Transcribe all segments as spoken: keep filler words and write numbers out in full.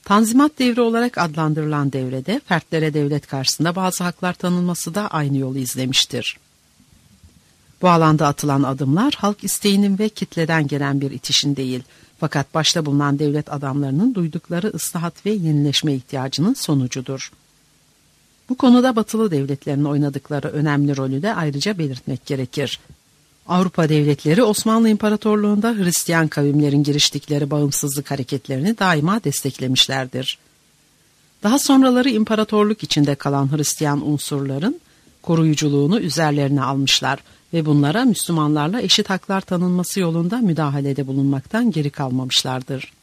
Tanzimat devri olarak adlandırılan devrede fertlere devlet karşısında bazı haklar tanınması da aynı yolu izlemiştir. Bu alanda atılan adımlar halk isteğinin ve kitleden gelen bir itişin değil, fakat başta bulunan devlet adamlarının duydukları ıslahat ve yenileşme ihtiyacının sonucudur. Bu konuda batılı devletlerin oynadıkları önemli rolü de ayrıca belirtmek gerekir. Avrupa devletleri Osmanlı İmparatorluğu'nda Hristiyan kavimlerin giriştikleri bağımsızlık hareketlerini daima desteklemişlerdir. Daha sonraları imparatorluk içinde kalan Hristiyan unsurların koruyuculuğunu üzerlerine almışlar ve bunlara Müslümanlarla eşit haklar tanınması yolunda müdahalede bulunmaktan geri kalmamışlardır.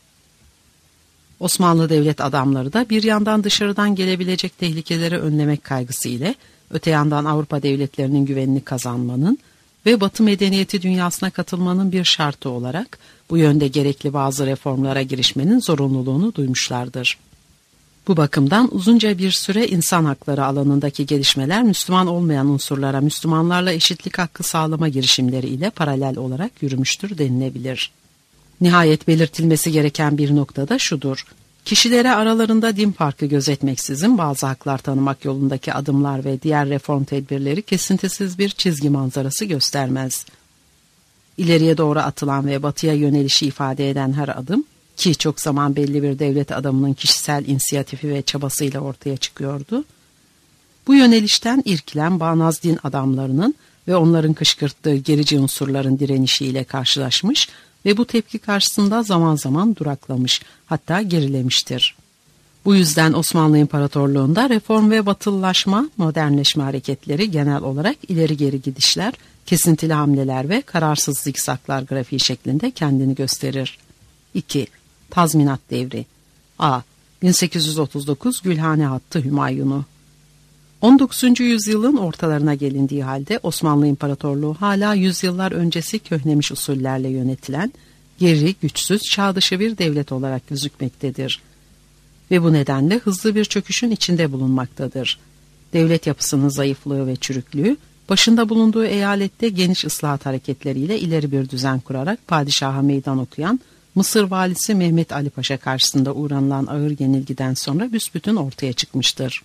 Osmanlı devlet adamları da bir yandan dışarıdan gelebilecek tehlikeleri önlemek kaygısı ile öte yandan Avrupa devletlerinin güvenini kazanmanın ve Batı medeniyeti dünyasına katılmanın bir şartı olarak bu yönde gerekli bazı reformlara girişmenin zorunluluğunu duymuşlardır. Bu bakımdan uzunca bir süre insan hakları alanındaki gelişmeler Müslüman olmayan unsurlara Müslümanlarla eşitlik hakkı sağlama girişimleri ile paralel olarak yürümüştür denilebilir. Nihayet belirtilmesi gereken bir nokta da şudur: kişilere aralarında din farkı gözetmeksizin bazı haklar tanımak yolundaki adımlar ve diğer reform tedbirleri kesintisiz bir çizgi manzarası göstermez. İleriye doğru atılan ve batıya yönelişi ifade eden her adım, ki çok zaman belli bir devlet adamının kişisel inisiyatifi ve çabasıyla ortaya çıkıyordu, bu yönelişten irkilen bağnaz din adamlarının ve onların kışkırttığı gerici unsurların direnişiyle karşılaşmış ve bu tepki karşısında zaman zaman duraklamış, hatta gerilemiştir. Bu yüzden Osmanlı İmparatorluğu'nda reform ve batılılaşma, modernleşme hareketleri genel olarak ileri geri gidişler, kesintili hamleler ve kararsız zikzaklar grafiği şeklinde kendini gösterir. iki. Tazminat devri. A. bin sekiz yüz otuz dokuz Gülhane Hattı Hümayunu. on dokuzuncu yüzyılın ortalarına gelindiği halde Osmanlı İmparatorluğu hala yüzyıllar öncesi köhnemiş usullerle yönetilen, geri, güçsüz, çağ dışı bir devlet olarak gözükmektedir. Ve bu nedenle hızlı bir çöküşün içinde bulunmaktadır. Devlet yapısının zayıflığı ve çürüklüğü, başında bulunduğu eyalette geniş ıslahat hareketleriyle ileri bir düzen kurarak padişaha meydan okuyan Mısır valisi Mehmet Ali Paşa karşısında uğranılan ağır yenilgiden sonra büsbütün ortaya çıkmıştır.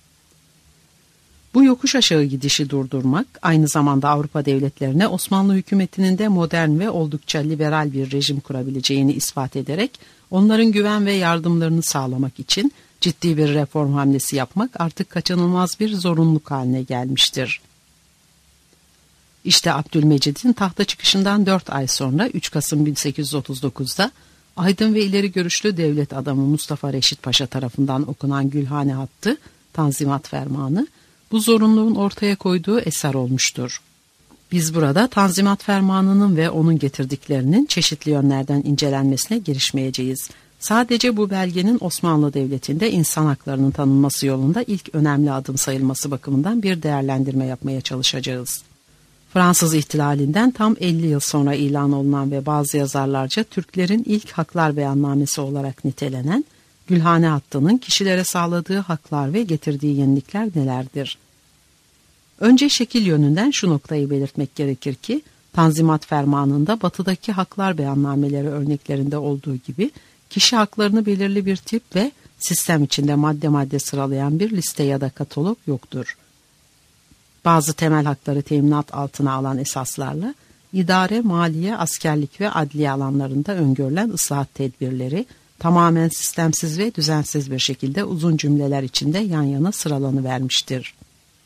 Bu yokuş aşağı gidişi durdurmak, aynı zamanda Avrupa devletlerine Osmanlı hükümetinin de modern ve oldukça liberal bir rejim kurabileceğini ispat ederek onların güven ve yardımlarını sağlamak için ciddi bir reform hamlesi yapmak artık kaçınılmaz bir zorunluluk haline gelmiştir. İşte Abdülmecid'in tahta çıkışından dört ay sonra üç Kasım bin sekiz yüz otuz dokuz'da aydın ve ileri görüşlü devlet adamı Mustafa Reşit Paşa tarafından okunan Gülhane Hattı, Tanzimat Fermanı, bu zorunluluğun ortaya koyduğu eser olmuştur. Biz burada Tanzimat Fermanı'nın ve onun getirdiklerinin çeşitli yönlerden incelenmesine girişmeyeceğiz. Sadece bu belgenin Osmanlı Devleti'nde insan haklarının tanınması yolunda ilk önemli adım sayılması bakımından bir değerlendirme yapmaya çalışacağız. Fransız ihtilalinden tam elli yıl sonra ilan olunan ve bazı yazarlarca Türklerin ilk haklar beyannamesi olarak nitelenen Gülhane Hattı'nın kişilere sağladığı haklar ve getirdiği yenilikler nelerdir? Önce şekil yönünden şu noktayı belirtmek gerekir ki, Tanzimat Fermanı'nda batıdaki haklar beyannameleri örneklerinde olduğu gibi kişi haklarını belirli bir tip ve sistem içinde madde madde sıralayan bir liste ya da katalog yoktur. Bazı temel hakları teminat altına alan esaslarla idare, maliye, askerlik ve adliye alanlarında öngörülen ıslahat tedbirleri tamamen sistemsiz ve düzensiz bir şekilde uzun cümleler içinde yan yana sıralanıvermiştir.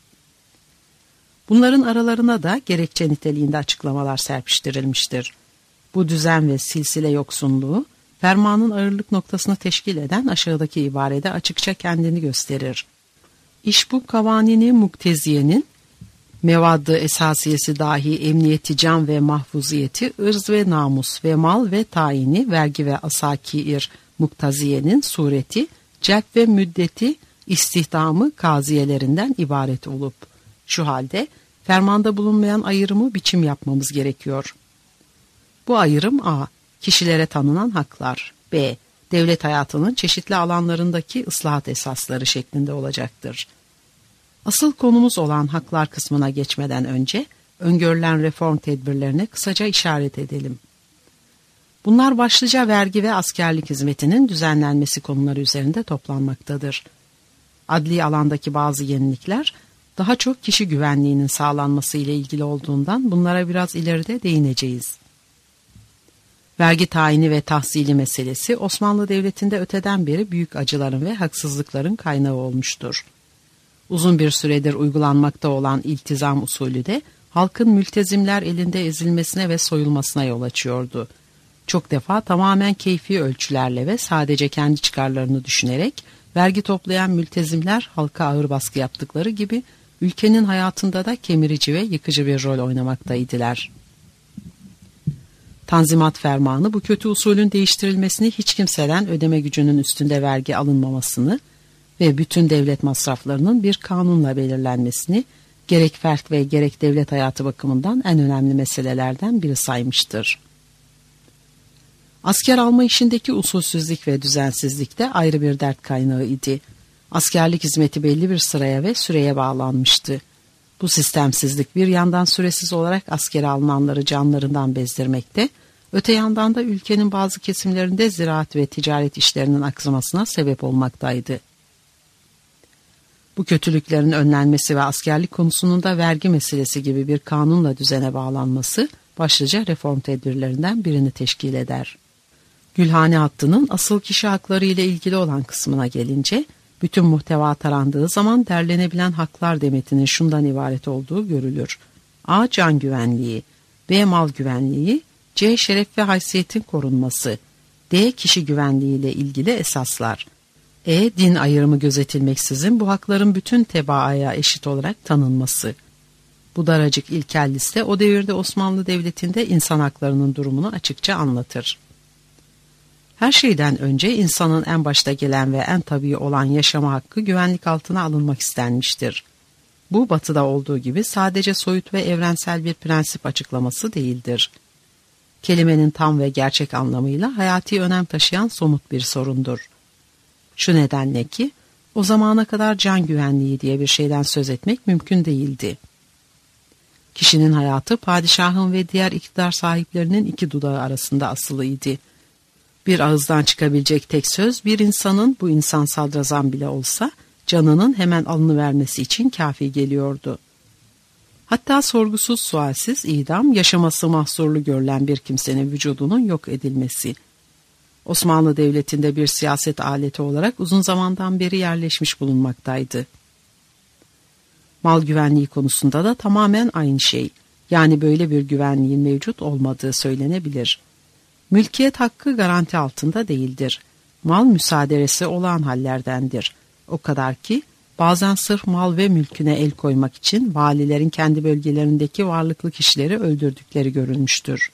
Bunların aralarına da gerekçe niteliğinde açıklamalar serpiştirilmiştir. Bu düzen ve silsile yoksunluğu, fermanın ağırlık noktasını teşkil eden aşağıdaki ibarede açıkça kendini gösterir. İş bu kavanini mukteziyenin, mevaddı esasiyesi dahi emniyeti can ve mahfuziyeti, ırz ve namus ve mal ve tayini, vergi ve asakir muktaziyenin sureti, celp ve müddeti, istihdamı kaziyelerinden ibaret olup, şu halde fermanda bulunmayan ayrımı biçim yapmamız gerekiyor. Bu ayrım A. Kişilere tanınan haklar, B. Devlet hayatının çeşitli alanlarındaki ıslahat esasları şeklinde olacaktır. Asıl konumuz olan haklar kısmına geçmeden önce öngörülen reform tedbirlerine kısaca işaret edelim. Bunlar başlıca vergi ve askerlik hizmetinin düzenlenmesi konuları üzerinde toplanmaktadır. Adli alandaki bazı yenilikler daha çok kişi güvenliğinin sağlanması ile ilgili olduğundan bunlara biraz ileride değineceğiz. Vergi tayini ve tahsili meselesi Osmanlı Devleti'nde öteden beri büyük acıların ve haksızlıkların kaynağı olmuştur. Uzun bir süredir uygulanmakta olan iltizam usulü de halkın mültezimler elinde ezilmesine ve soyulmasına yol açıyordu. Çok defa tamamen keyfi ölçülerle ve sadece kendi çıkarlarını düşünerek vergi toplayan mültezimler halka ağır baskı yaptıkları gibi ülkenin hayatında da kemirici ve yıkıcı bir rol oynamaktaydılar. Tanzimat Fermanı bu kötü usulün değiştirilmesini, hiç kimseden ödeme gücünün üstünde vergi alınmamasını ve bütün devlet masraflarının bir kanunla belirlenmesini gerek fert ve gerek devlet hayatı bakımından en önemli meselelerden biri saymıştır. Asker alma işindeki usulsüzlük ve düzensizlik de ayrı bir dert kaynağı idi. Askerlik hizmeti belli bir sıraya ve süreye bağlanmıştı. Bu sistemsizlik bir yandan süresiz olarak askere alınanları canlarından bezdirmekte, öte yandan da ülkenin bazı kesimlerinde ziraat ve ticaret işlerinin aksamasına sebep olmaktaydı. Bu kötülüklerin önlenmesi ve askerlik konusunun da vergi meselesi gibi bir kanunla düzene bağlanması başlıca reform tedbirlerinden birini teşkil eder. Gülhane hattının asıl kişi hakları ile ilgili olan kısmına gelince, bütün muhteva tarandığı zaman derlenebilen haklar demetinin şundan ibaret olduğu görülür. A. Can güvenliği, B. Mal güvenliği, C. Şeref ve haysiyetin korunması, D. Kişi güvenliği ile ilgili esaslar, E. Din ayrımı gözetilmeksizin bu hakların bütün tebaaya eşit olarak tanınması. Bu daracık ilkel liste o devirde Osmanlı Devleti'nde insan haklarının durumunu açıkça anlatır. Her şeyden önce insanın en başta gelen ve en tabii olan yaşama hakkı güvenlik altına alınmak istenmiştir. Bu batıda olduğu gibi sadece soyut ve evrensel bir prensip açıklaması değildir. Kelimenin tam ve gerçek anlamıyla hayati önem taşıyan somut bir sorundur. Şu nedenle ki o zamana kadar can güvenliği diye bir şeyden söz etmek mümkün değildi. Kişinin hayatı padişahın ve diğer iktidar sahiplerinin iki dudağı arasında asılıydı. Bir ağızdan çıkabilecek tek söz bir insanın, bu insan sadrazam bile olsa, canının hemen alınıvermesi için kafi geliyordu. Hatta sorgusuz sualsiz idam, yaşaması mahsurlu görülen bir kimsenin vücudunun yok edilmesi. Osmanlı Devleti'nde bir siyaset aleti olarak uzun zamandan beri yerleşmiş bulunmaktaydı. Mal güvenliği konusunda da tamamen aynı şey, yani böyle bir güvenliğin mevcut olmadığı söylenebilir. Mülkiyet hakkı garanti altında değildir. Mal müsaaderesi olağan hallerdendir. O kadar ki bazen sırf mal ve mülküne el koymak için valilerin kendi bölgelerindeki varlıklı kişileri öldürdükleri görülmüştür.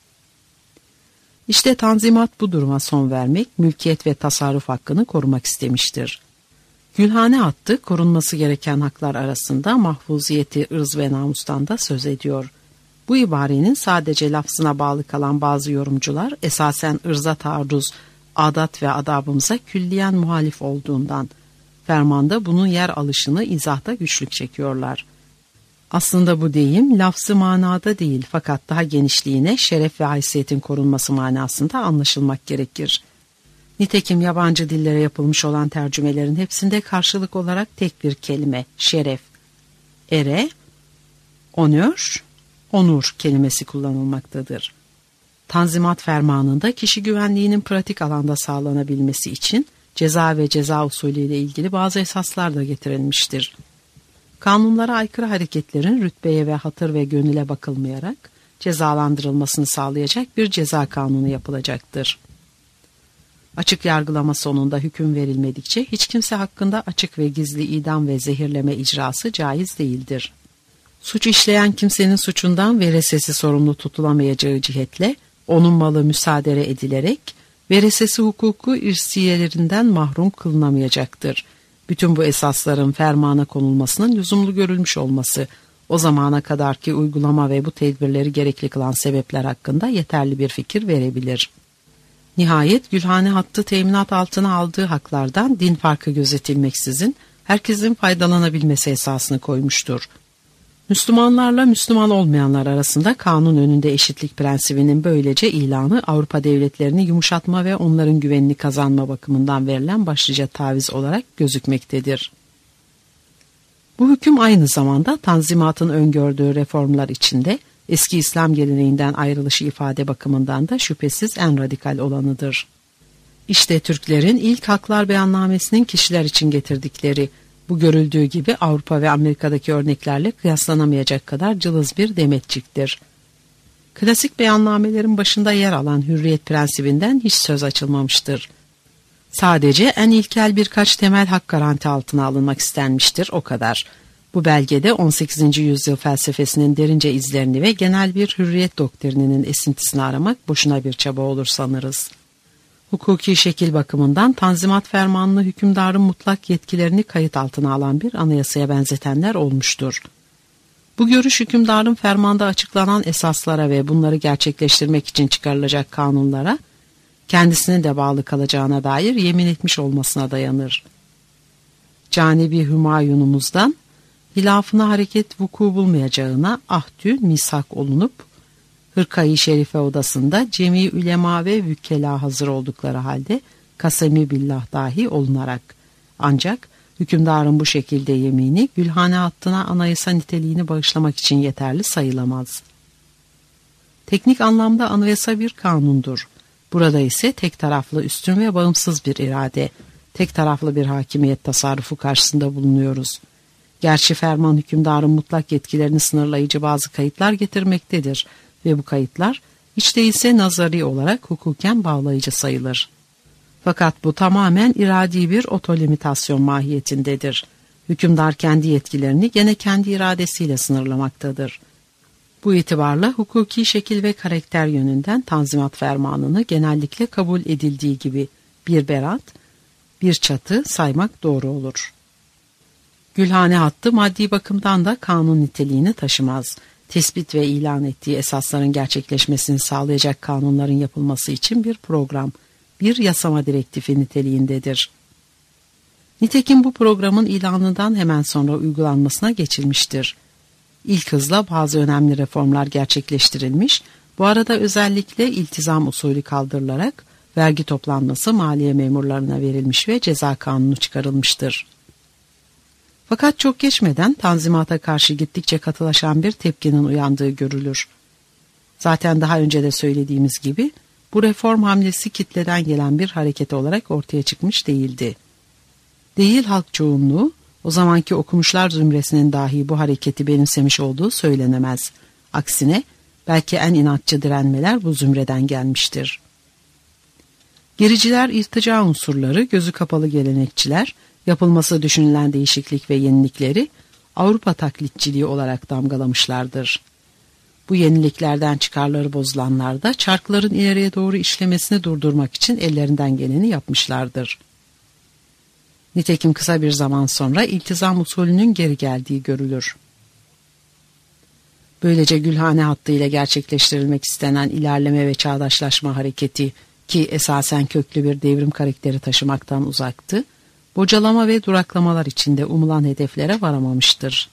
İşte Tanzimat bu duruma son vermek, mülkiyet ve tasarruf hakkını korumak istemiştir. Gülhane hattı korunması gereken haklar arasında mahfuziyeti, ırz ve namustan da söz ediyor. Bu ibarenin sadece lafzına bağlı kalan bazı yorumcular esasen ırza taarruz, adat ve adabımıza külliyen muhalif olduğundan fermanda bunun yer alışını izahta güçlük çekiyorlar. Aslında bu deyim lafzı manada değil fakat daha genişliğine şeref ve haysiyetin korunması manasında anlaşılmak gerekir. Nitekim yabancı dillere yapılmış olan tercümelerin hepsinde karşılık olarak tek bir kelime şeref, ere, onör, onur kelimesi kullanılmaktadır. Tanzimat Fermanı'nda kişi güvenliğinin pratik alanda sağlanabilmesi için ceza ve ceza usulü ile ilgili bazı esaslar da getirilmiştir. Kanunlara aykırı hareketlerin rütbeye ve hatır ve gönüle bakılmayarak cezalandırılmasını sağlayacak bir ceza kanunu yapılacaktır. Açık yargılama sonunda hüküm verilmedikçe hiç kimse hakkında açık ve gizli idam ve zehirleme icrası caiz değildir. Suç işleyen kimsenin suçundan veresesi sorumlu tutulamayacağı cihetle onun malı müsaade edilerek veresesi hukuku irsiyelerinden mahrum kılınamayacaktır. Bütün bu esasların fermana konulmasının lüzumlu görülmüş olması, o zamana kadarki uygulama ve bu tedbirleri gerekli kılan sebepler hakkında yeterli bir fikir verebilir. Nihayet Gülhane hattı teminat altına aldığı haklardan din farkı gözetilmeksizin herkesin faydalanabilmesi esasını koymuştur. Müslümanlarla Müslüman olmayanlar arasında kanun önünde eşitlik prensibinin böylece ilanı Avrupa devletlerini yumuşatma ve onların güvenini kazanma bakımından verilen başlıca taviz olarak gözükmektedir. Bu hüküm aynı zamanda Tanzimat'ın öngördüğü reformlar içinde eski İslam geleneğinden ayrılışı ifade bakımından da şüphesiz en radikal olanıdır. İşte Türklerin ilk Haklar Beyannamesi'nin kişiler için getirdikleri, bu görüldüğü gibi Avrupa ve Amerika'daki örneklerle kıyaslanamayacak kadar cılız bir demetçiktir. Klasik beyannamelerin başında yer alan hürriyet prensibinden hiç söz açılmamıştır. Sadece en ilkel birkaç temel hak garanti altına alınmak istenmiştir, o kadar. Bu belgede on sekizinci yüzyıl felsefesinin derince izlerini ve genel bir hürriyet doktrininin esintisini aramak boşuna bir çaba olur sanırız. Hukuki şekil bakımından Tanzimat Fermanı'nı hükümdarın mutlak yetkilerini kayıt altına alan bir anayasaya benzetenler olmuştur. Bu görüş hükümdarın fermanda açıklanan esaslara ve bunları gerçekleştirmek için çıkarılacak kanunlara kendisine de bağlı kalacağına dair yemin etmiş olmasına dayanır. Canibi Hümayunumuzdan hilafına hareket vuku bulmayacağına ahdü misak olunup Hırka-i Şerife odasında cemi ülema ve vükkela hazır oldukları halde kasemi billah dahi olunarak, ancak hükümdarın bu şekilde yemini Gülhane hattına anayasa niteliğini bağışlamak için yeterli sayılamaz. Teknik anlamda anayasa bir kanundur. Burada ise tek taraflı üstün ve bağımsız bir irade, tek taraflı bir hakimiyet tasarrufu karşısında bulunuyoruz. Gerçi ferman hükümdarın mutlak yetkilerini sınırlayıcı bazı kayıtlar getirmektedir ve bu kayıtlar hiç değilse nazari olarak hukuken bağlayıcı sayılır. Fakat bu tamamen iradi bir otolimitasyon mahiyetindedir. Hükümdar kendi yetkilerini gene kendi iradesiyle sınırlamaktadır. Bu itibarla hukuki şekil ve karakter yönünden Tanzimat Fermanı'nı genellikle kabul edildiği gibi bir berat, bir çatı saymak doğru olur. Gülhane hattı maddi bakımdan da kanun niteliğini taşımaz. Tespit ve ilan ettiği esasların gerçekleşmesini sağlayacak kanunların yapılması için bir program, bir yasama direktifi niteliğindedir. Nitekim bu programın ilanından hemen sonra uygulanmasına geçilmiştir. İlk hızla bazı önemli reformlar gerçekleştirilmiş, bu arada özellikle iltizam usulü kaldırılarak vergi toplanması maliye memurlarına verilmiş ve ceza kanunu çıkarılmıştır. Fakat çok geçmeden Tanzimat'a karşı gittikçe katılaşan bir tepkinin uyandığı görülür. Zaten daha önce de söylediğimiz gibi bu reform hamlesi kitleden gelen bir hareket olarak ortaya çıkmış değildi. Değil halk çoğunluğu, o zamanki okumuşlar zümresinin dahi bu hareketi benimsemiş olduğu söylenemez. Aksine belki en inatçı direnmeler bu zümreden gelmiştir. Gericiler, irtica unsurları, gözü kapalı gelenekçiler, yapılması düşünülen değişiklik ve yenilikleri Avrupa taklitçiliği olarak damgalamışlardır. Bu yeniliklerden çıkarları bozulanlar da çarkların ileriye doğru işlemesini durdurmak için ellerinden geleni yapmışlardır. Nitekim kısa bir zaman sonra iltizam usulünün geri geldiği görülür. Böylece Gülhane hattı ile gerçekleştirilmek istenen ilerleme ve çağdaşlaşma hareketi, ki esasen köklü bir devrim karakteri taşımaktan uzaktı, bocalama ve duraklamalar içinde umulan hedeflere varamamıştır.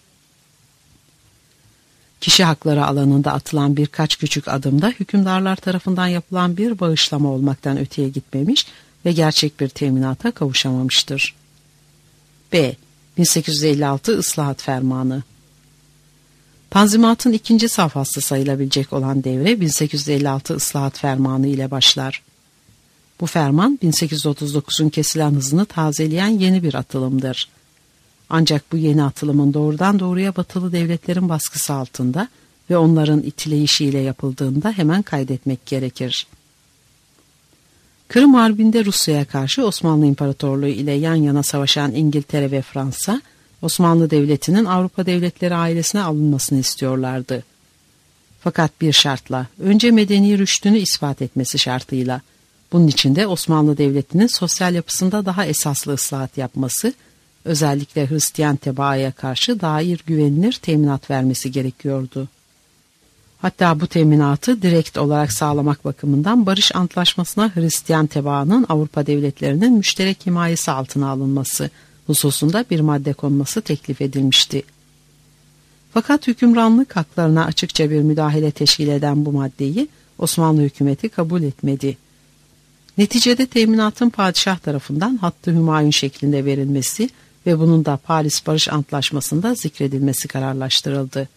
Kişi hakları alanında atılan birkaç küçük adımda hükümdarlar tarafından yapılan bir bağışlama olmaktan öteye gitmemiş ve gerçek bir teminata kavuşamamıştır. B. bin sekiz yüz elli altı Islahat Fermanı. Tanzimat'ın ikinci safhası sayılabilecek olan devre bin sekiz yüz elli altı Islahat Fermanı ile başlar. Bu ferman bin sekiz yüz otuz dokuzun kesilen hızını tazeleyen yeni bir atılımdır. Ancak bu yeni atılımın doğrudan doğruya batılı devletlerin baskısı altında ve onların itileyişiyle yapıldığında hemen kaydetmek gerekir. Kırım Harbi'nde Rusya'ya karşı Osmanlı İmparatorluğu ile yan yana savaşan İngiltere ve Fransa, Osmanlı Devleti'nin Avrupa devletleri ailesine alınmasını istiyorlardı. Fakat bir şartla, önce medeni rüştünü ispat etmesi şartıyla. Bunun için de Osmanlı Devleti'nin sosyal yapısında daha esaslı ıslahat yapması, özellikle Hristiyan tebaaya karşı dair güvenilir teminat vermesi gerekiyordu. Hatta bu teminatı direkt olarak sağlamak bakımından Barış Antlaşması'na Hristiyan tebaanın Avrupa devletlerinin müşterek himayesi altına alınması hususunda bir madde konması teklif edilmişti. Fakat hükümranlık haklarına açıkça bir müdahale teşkil eden bu maddeyi Osmanlı hükümeti kabul etmedi. Neticede teminatın padişah tarafından Hattı Hümayun şeklinde verilmesi ve bunun da Paris Barış Antlaşması'nda zikredilmesi kararlaştırıldı.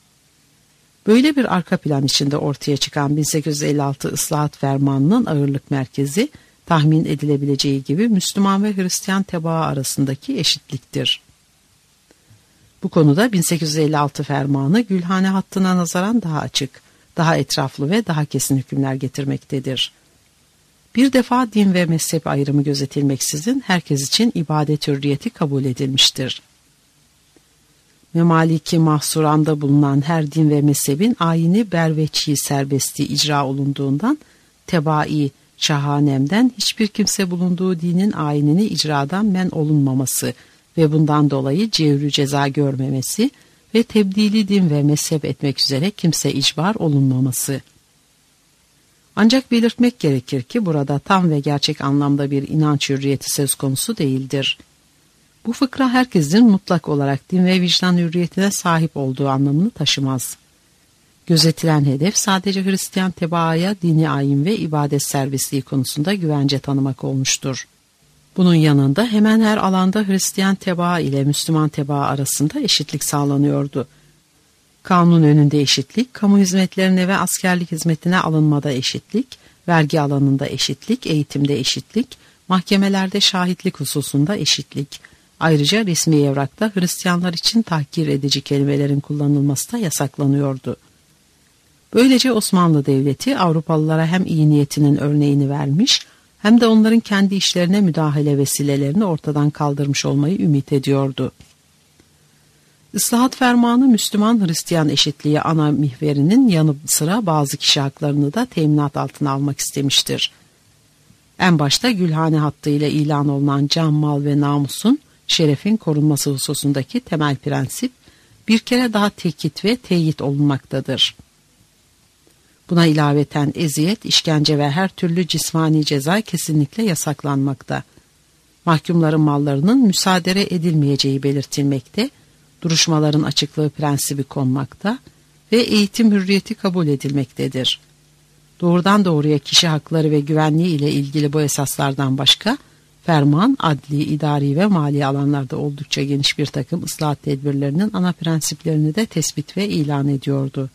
Böyle bir arka plan içinde ortaya çıkan bin sekiz yüz elli altı Islahat Fermanı'nın ağırlık merkezi tahmin edilebileceği gibi Müslüman ve Hristiyan tebaa arasındaki eşitliktir. Bu konuda bin sekiz yüz elli altı fermanı Gülhane hattına nazaran daha açık, daha etraflı ve daha kesin hükümler getirmektedir. Bir defa din ve mezhep ayrımı gözetilmeksizin herkes için ibadet hürriyeti kabul edilmiştir. Memaliki mahsuranda bulunan her din ve mezhebin ayini berveçi serbesti icra olunduğundan tebai şahanemden hiçbir kimse bulunduğu dinin ayinini icradan men olunmaması ve bundan dolayı cevrü ceza görmemesi ve tebdili din ve mezhep etmek üzere kimse icbar olunmaması. Ancak belirtmek gerekir ki burada tam ve gerçek anlamda bir inanç hürriyeti söz konusu değildir. Bu fıkra herkesin mutlak olarak din ve vicdan hürriyetine sahip olduğu anlamını taşımaz. Gözetilen hedef sadece Hristiyan tebaaya dini ayin ve ibadet serbestliği konusunda güvence tanımak olmuştur. Bunun yanında hemen her alanda Hristiyan tebaa ile Müslüman tebaa arasında eşitlik sağlanıyordu. Kanun önünde eşitlik, kamu hizmetlerine ve askerlik hizmetine alınmada eşitlik, vergi alanında eşitlik, eğitimde eşitlik, mahkemelerde şahitlik hususunda eşitlik. Ayrıca resmi evrakta Hristiyanlar için tahkir edici kelimelerin kullanılması da yasaklanıyordu. Böylece Osmanlı Devleti Avrupalılara hem iyi niyetinin örneğini vermiş hem de onların kendi işlerine müdahale vesilelerini ortadan kaldırmış olmayı ümit ediyordu. Islahat Fermanı Müslüman Hristiyan eşitliği ana mihverinin yanı sıra bazı kişi haklarını da teminat altına almak istemiştir. En başta Gülhane hattı ile ilan olunan can, mal ve namusun, şerefin korunması hususundaki temel prensip bir kere daha tekit ve teyit olunmaktadır. Buna ilaveten eziyet, işkence ve her türlü cismani ceza kesinlikle yasaklanmakta. Mahkumların mallarının müsaade edilmeyeceği belirtilmekte, duruşmaların açıklığı prensibi konmakta ve eğitim hürriyeti kabul edilmektedir. Doğrudan doğruya kişi hakları ve güvenliği ile ilgili bu esaslardan başka, ferman, adli, idari ve mali alanlarda oldukça geniş bir takım ıslahat tedbirlerinin ana prensiplerini de tespit ve ilan ediyordu.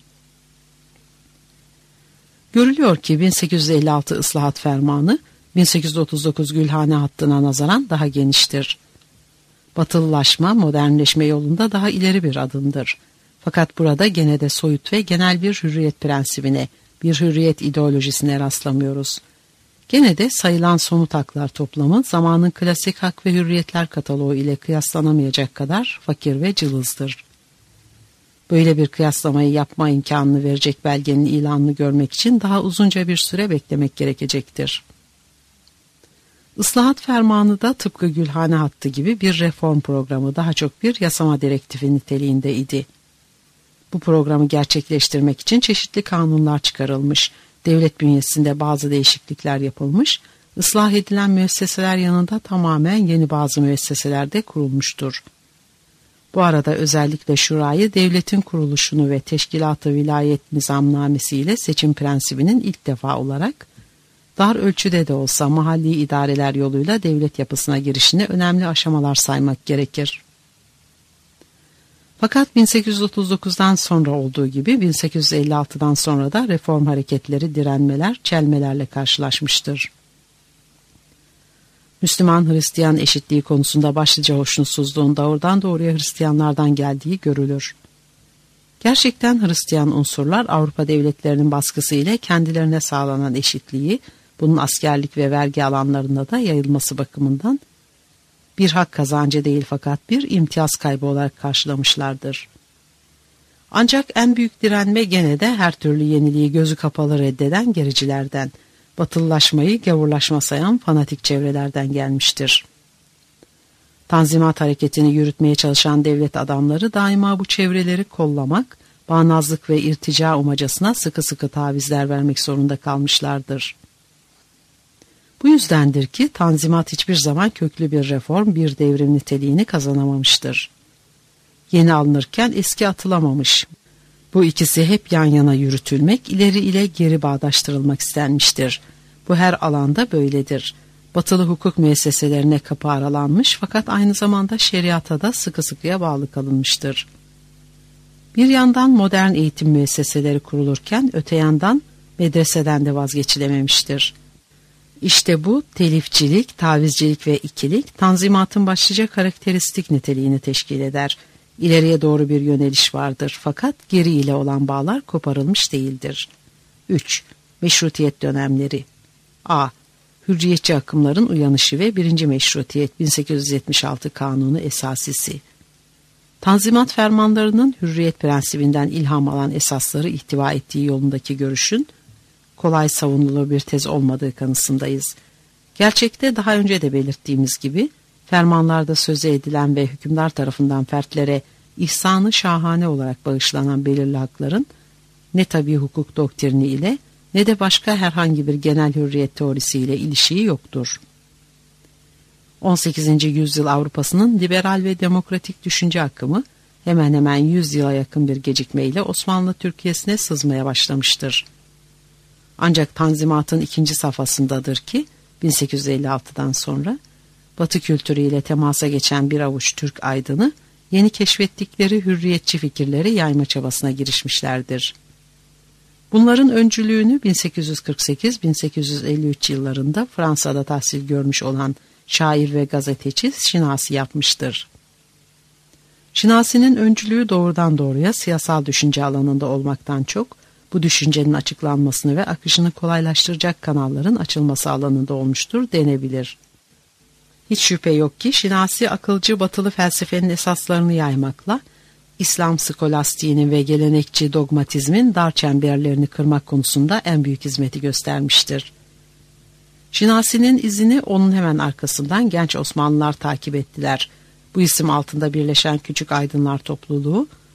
Görülüyor ki bin sekiz yüz elli altı Islahat Fermanı bin sekiz yüz otuz dokuz Gülhane hattına nazaran daha geniştir. Batılılaşma, modernleşme yolunda daha ileri bir adımdır. Fakat burada gene de soyut ve genel bir hürriyet prensibine, bir hürriyet ideolojisine rastlamıyoruz. Gene de sayılan somut haklar toplamı zamanın klasik hak ve hürriyetler kataloğu ile kıyaslanamayacak kadar fakir ve cılızdır. Böyle bir kıyaslamayı yapma imkanını verecek belgenin ilanını görmek için daha uzunca bir süre beklemek gerekecektir. Islahat Fermanı da tıpkı Gülhane hattı gibi bir reform programı, daha çok bir yasama direktifi niteliğindeydi. Bu programı gerçekleştirmek için çeşitli kanunlar çıkarılmış, devlet bünyesinde bazı değişiklikler yapılmış, ıslah edilen müesseseler yanında tamamen yeni bazı müesseseler de kurulmuştur. Bu arada özellikle şurayı devletin kuruluşunu ve teşkilat-ı vilayet nizamnamesi ile seçim prensibinin ilk defa olarak dar ölçüde de olsa mahalli idareler yoluyla devlet yapısına girişini önemli aşamalar saymak gerekir. Fakat bin sekiz yüz otuz dokuzdan sonra olduğu gibi bin sekiz yüz elli altıdan sonra da reform hareketleri direnmeler, çelmelerle karşılaşmıştır. Müslüman-Hristiyan eşitliği konusunda başlıca hoşnutsuzluğun doğrudan doğruya Hristiyanlardan geldiği görülür. Gerçekten Hristiyan unsurlar Avrupa devletlerinin baskısı ile kendilerine sağlanan eşitliği, bunun askerlik ve vergi alanlarında da yayılması bakımından bir hak kazancı değil fakat bir imtiyaz kaybı olarak karşılamışlardır. Ancak en büyük direnme gene de her türlü yeniliği gözü kapalı reddeden gericilerden, batılılaşmayı gavurlaşma sayan fanatik çevrelerden gelmiştir. Tanzimat hareketini yürütmeye çalışan devlet adamları daima bu çevreleri kollamak, bağnazlık ve irtica umacasına sıkı sıkı tavizler vermek zorunda kalmışlardır. Bu yüzdendir ki Tanzimat hiçbir zaman köklü bir reform, bir devrim niteliğini kazanamamıştır. Yeni alınırken eski atılamamış. Bu ikisi hep yan yana yürütülmek, ileri ile geri bağdaştırılmak istenmiştir. Bu her alanda böyledir. Batılı hukuk müesseselerine kapı aralanmış fakat aynı zamanda şeriata da sıkı sıkıya bağlı kalınmıştır. Bir yandan modern eğitim müesseseleri kurulurken öte yandan medreseden de vazgeçilememiştir. İşte bu telifçilik, tavizcilik ve ikilik Tanzimat'ın başlıca karakteristik niteliğini teşkil eder. İleriye doğru bir yöneliş vardır fakat geri ile olan bağlar koparılmış değildir. üç. Meşrutiyet dönemleri. A. Hürriyetçi akımların uyanışı ve birinci Meşrutiyet bin sekiz yüz yetmiş altı Kanunu esasisi. Tanzimat fermanlarının hürriyet prensibinden ilham alan esasları ihtiva ettiği yolundaki görüşün kolay savunulur bir tez olmadığı kanısındayız. Gerçekte daha önce de belirttiğimiz gibi fermanlarda sözü edilen ve hükümdar tarafından fertlere ihsanı şahane olarak bağışlanan belirli hakların ne tabii hukuk doktrini ile ne de başka herhangi bir genel hürriyet teorisiyle ilişiği yoktur. on sekizinci yüzyıl Avrupa'sının liberal ve demokratik düşünce akımı hemen hemen yüz yıla yakın bir gecikmeyle Osmanlı Türkiye'sine sızmaya başlamıştır. Ancak Tanzimat'ın ikinci safhasındadır ki bin sekiz yüz elli altıdan sonra Batı kültürüyle temasa geçen bir avuç Türk aydını yeni keşfettikleri hürriyetçi fikirleri yayma çabasına girişmişlerdir. Bunların öncülüğünü bin sekiz yüz kırk sekiz bin sekiz yüz elli üç yıllarında Fransa'da tahsil görmüş olan şair ve gazeteci Şinasi yapmıştır. Şinasi'nin öncülüğü doğrudan doğruya siyasal düşünce alanında olmaktan çok, bu düşüncenin açıklanmasını ve akışını kolaylaştıracak kanalların açılması alanında olmuştur denebilir. Hiç şüphe yok ki Şinasi akılcı batılı felsefenin esaslarını yaymakla, İslam skolastiğinin ve gelenekçi dogmatizmin dar çemberlerini kırmak konusunda en büyük hizmeti göstermiştir. Şinasi'nin izini onun hemen arkasından genç Osmanlılar takip ettiler. Bu isim altında birleşen küçük aydınlar topluluğu,